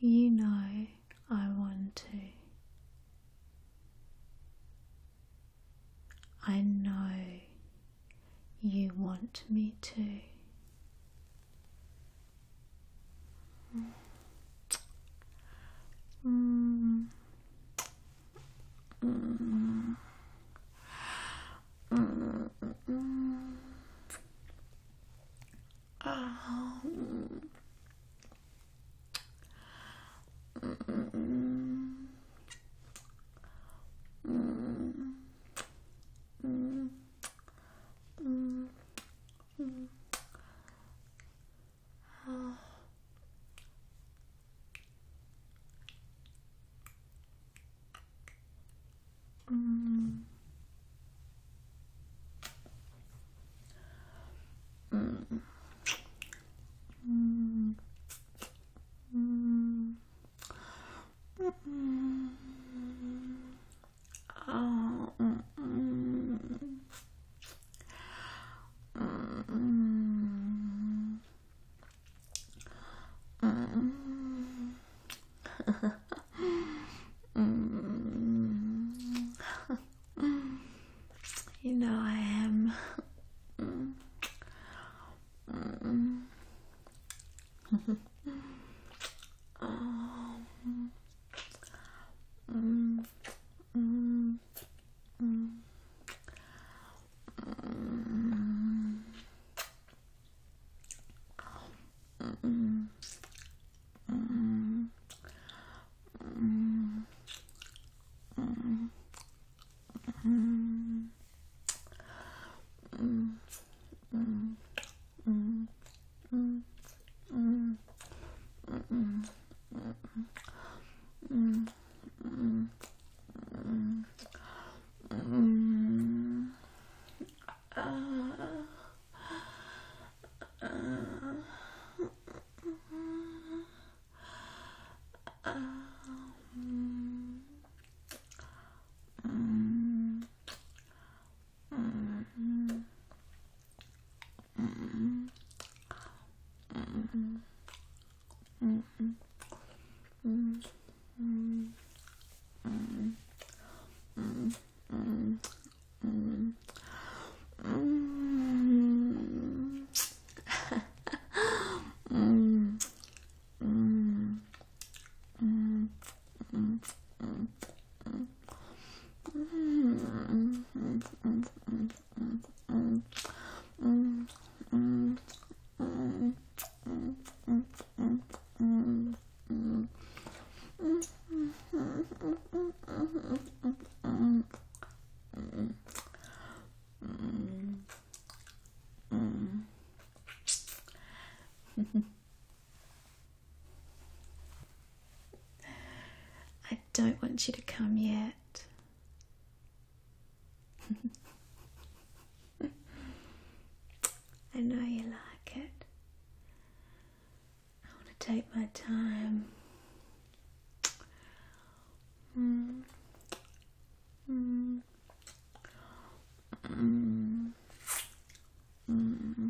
You know I want to. I know you want me to. Mm. Mm. Mm. Mm. Oh. Mm. Mm. Mm. Mm. Mm. Oh. Mm. Mm. Mm. Mm. Mm. Oh. Mm. Mm. Mm. Mm. You know I am. Mm. Mm. Oh. Mm. Mm. Mm. Mm. Mm. Mm. Mm. Mm. Mm. Mm. Mm. Mm. Mm. Mm. Mm. Mm. Mm. I don't want you to come yet. I know you like it. I want to take my time. Mm. Mm. Mm. Mm.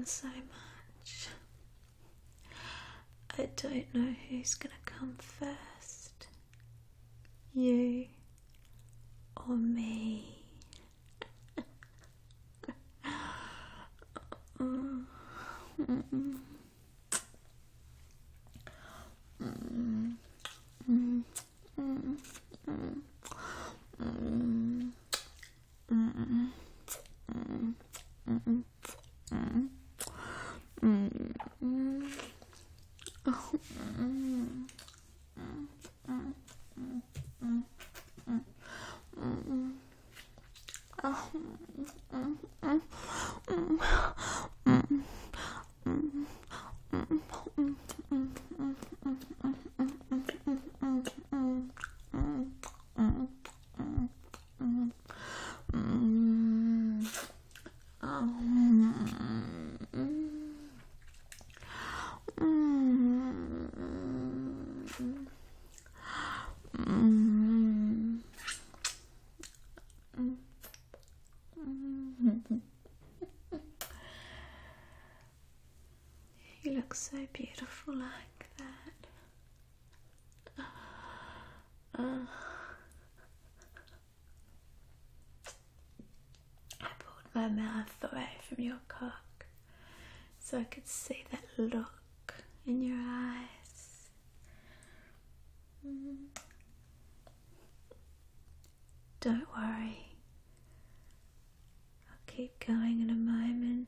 so much. I don't know who's gonna come first, you or me. You look so beautiful like that. I pulled my mouth away from your cock so I could see that look in your eyes. Don't worry, I'll keep going in a moment.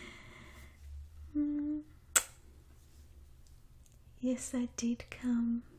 Yes, I did come